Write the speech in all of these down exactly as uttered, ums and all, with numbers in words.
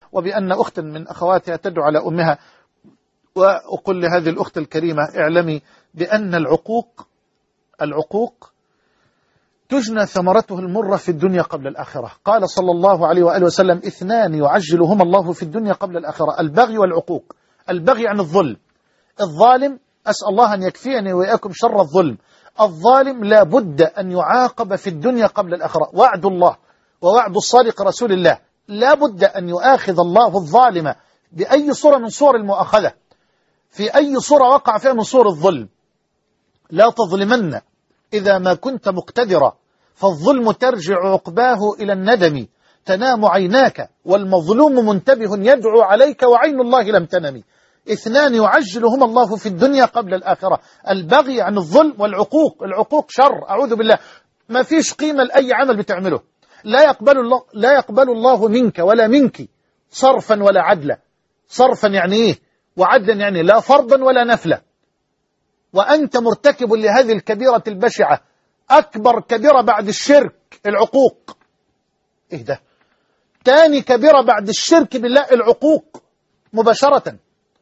وبأن أخت من أخواتها تدعو على أمها. وأقول لهذه الأخت الكريمة اعلمي بأن العقوق العقوق تجنى ثمرته المرة في الدنيا قبل الآخرة. قال صلى الله عليه وآله وسلم اثنان يعجلهما الله في الدنيا قبل الآخرة، البغي والعقوق. البغي عن الظلم، الظالم أسأل الله أن يكفيني وإياكم شر الظلم. الظالم لا بد أن يعاقب في الدنيا قبل الآخرة، وعد الله ووعد الصادق رسول الله، لا بد أن يؤاخذ الله الظالم بأي صورة من صور المؤاخذة، في أي صورة وقع فيها من صور الظلم. لا تظلمن إذا ما كنت مقتدرا، فالظلم ترجع عقباه إلى الندم، تنام عيناك والمظلوم منتبه يدعو عليك وعين الله لم تنم. اثنان يعجلهما الله في الدنيا قبل الآخرة، البغي عن الظلم والعقوق. العقوق شر، أعوذ بالله، ما فيش قيمة لأي عمل بتعمله. لا يقبل الله, لا يقبل الله منك ولا منك صرفا ولا عدلا. صرفا يعني إيه؟ وعدلا يعني لا فرضا ولا نفلا. وأنت مرتكب لهذه الكبيرة البشعة، أكبر كبيرة بعد الشرك العقوق. إيه ده؟ تاني كبيرة بعد الشرك بالله العقوق مباشرة.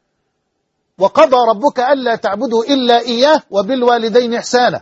وقضى ربك ألا تعبدوا إلا إياه وبالوالدين إحسانا،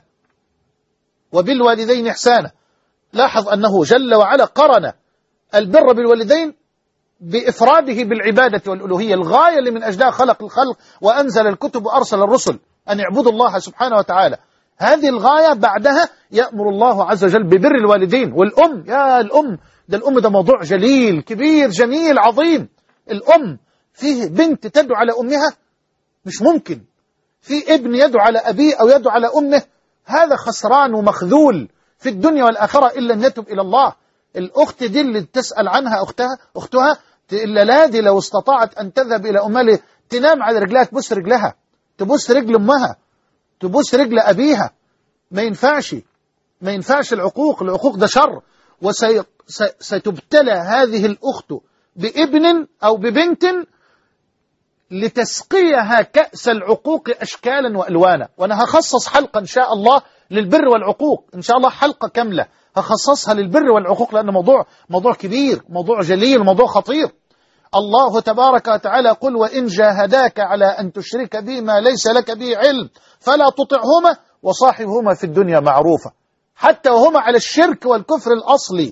وبالوالدين إحسانا. لاحظ أنه جل وعلا قرن البر بالوالدين بإفراده بالعبادة والألوهية، الغاية اللي من أجلها خلق الخلق وأنزل الكتب وأرسل الرسل، أن يعبدوا الله سبحانه وتعالى. هذه الغاية بعدها يأمر الله عز وجل ببر الوالدين. والأم، يا الأم، ده الأم ده موضوع جليل كبير جميل عظيم. الأم، فيه بنت تدعو على أمها مش ممكن، في ابن يدعو على أبيه أو يدعو على أمه، هذا خسران ومخذول في الدنيا والآخرة إلا أن يتوب إلى الله. الأخت دي اللي تسأل عنها أختها أختها إلا لا دي لو استطاعت أن تذهب إلى أمها تنام على رجلها، تبوس رجلها، تبوس رجل أمها، تبوس رجل أبيها. ما ينفعش، ما ينفعش. العقوق العقوق ده شر. وستبتلى هذه الأخت بابن أو ببنت لتسقيها كأس العقوق أشكالا وألوانا. وأنا هخصص حلقة إن شاء الله للبر والعقوق، إن شاء الله حلقة كاملة هخصصها للبر والعقوق، لأن موضوع موضوع كبير، موضوع جليل، موضوع خطير. الله تبارك وتعالى قل وإن جاهداك على أن تشرك بي ما ليس لك به علم فلا تطعهما وصاحبهما في الدنيا معروفة. حتى وهما على الشرك والكفر الأصلي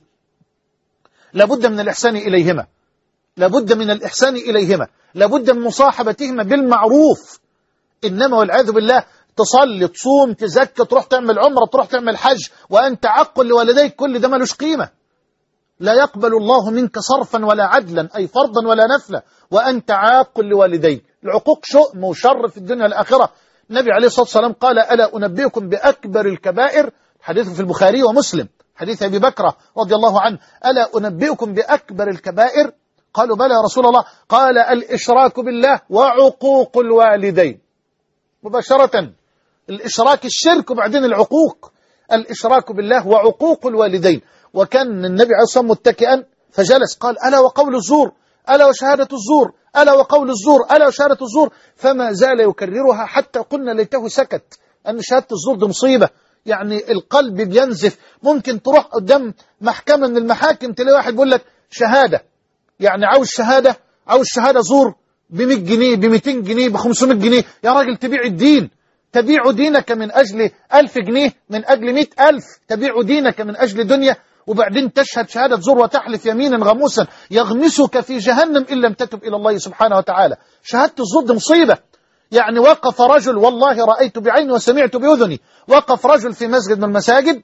لابد من الإحسان إليهما، لابد من الإحسان إليهما، لابد من مصاحبتهما بالمعروف. إنما والعياذ بالله تصلي، تصوم، تزكي، تروح تعمل عمرة، تروح تعمل حج وأنت عقل لوالديك، كل ده ملوش قيمة. لا يقبل الله منك صرفا ولا عدلا، أي فرضا ولا نفلا، وأنت عاقل لوالديك. العقوق شؤم وشر في الدنيا والآخرة. النبي عليه الصلاة والسلام قال ألا أنبئكم بأكبر الكبائر، حديث في البخاري ومسلم، حديث أبي بكر رضي الله عنه، ألا أنبئكم بأكبر الكبائر؟ قالوا بلى يا رسول الله. قال الإشراك بالله وعقوق الوالدين. مباشرة الإشراك الشرك وبعدين العقوق، الإشراك بالله وعقوق الوالدين. وكان النبي عليه الصلاة والسلام متكئا فجلس قال ألا وقول الزور، ألا وشهادة الزور، ألا وقول الزور، ألا وشهادة الزور، فما زال يكررها حتى قلنا ليته سكت. أن شهادة الزور دي مصيبة، يعني القلب بينزف. ممكن تروح قدام محكمة من المحاكم تلاقي واحد بيقول لك شهادة، يعني عاوز شهادة، عاوز شهادة زور بمئة جنيه، بمئتين جنيه، بخمسمائة جنيه. يا راجل تبيع الدين، تبيع دينك من أجل ألف جنيه، من أجل مئة ألف، تبيع دينك من أجل دنيا، وبعدين تشهد شهادة زور وتحلف يمينا غموسا يغمسك في جهنم إن لم تتب إلى الله سبحانه وتعالى. شهادة الزور دي مصيبة. يعني وقف رجل، والله رأيت بعيني وسمعت بأذني، وقف رجل في مسجد من المساجد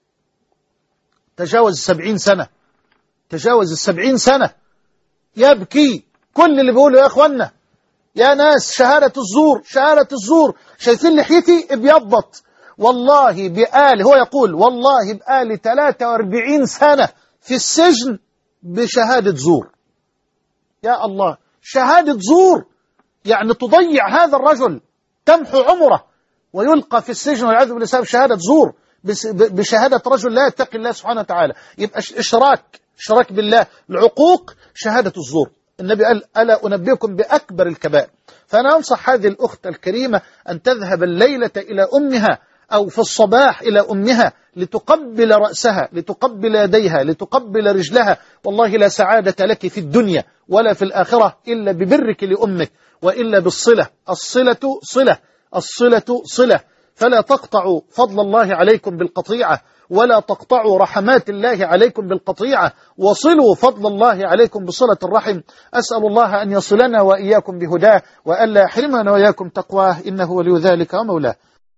تجاوز السبعين سنة، تجاوز السبعين سنة، يبكي. كل اللي بيقوله يا أخوانا يا ناس شهادة الزور، شهادة الزور، شايفين لحيتي ابيضت، والله بقالي، هو يقول والله بقالي ثلاثة وأربعين سنة في السجن بشهادة زور. يا الله، شهادة زور، يعني تضيع هذا الرجل، تمحو عمره ويلقى في السجن والعياذ بالله بسبب شهادة زور، بشهادة رجل لا يتقي الله سبحانه وتعالى. يبقى إشراك، إشراك بالله. العقوق شهادة الزور. النبي قال ألا أنبئكم بأكبر الكبائر. فأنا أنصح هذه الأخت الكريمة أن تذهب الليلة إلى أمها أو في الصباح إلى أمها لتقبل رأسها، لتقبل يديها، لتقبل رجلها، والله لا سعادة لك في الدنيا ولا في الآخرة إلا ببرك لأمك وإلا بالصلة. الصلة صلة، الصلة صلة، فلا تقطعوا فضل الله عليكم بالقطيعة، ولا تقطعوا رحمات الله عليكم بالقطيعة، وصلوا فضل الله عليكم بصلة الرحم. أسأل الله أن يصلنا وإياكم بهداه، وألا يحرمنا وإياكم تقواه، إنه ولي ذلك ومولاه.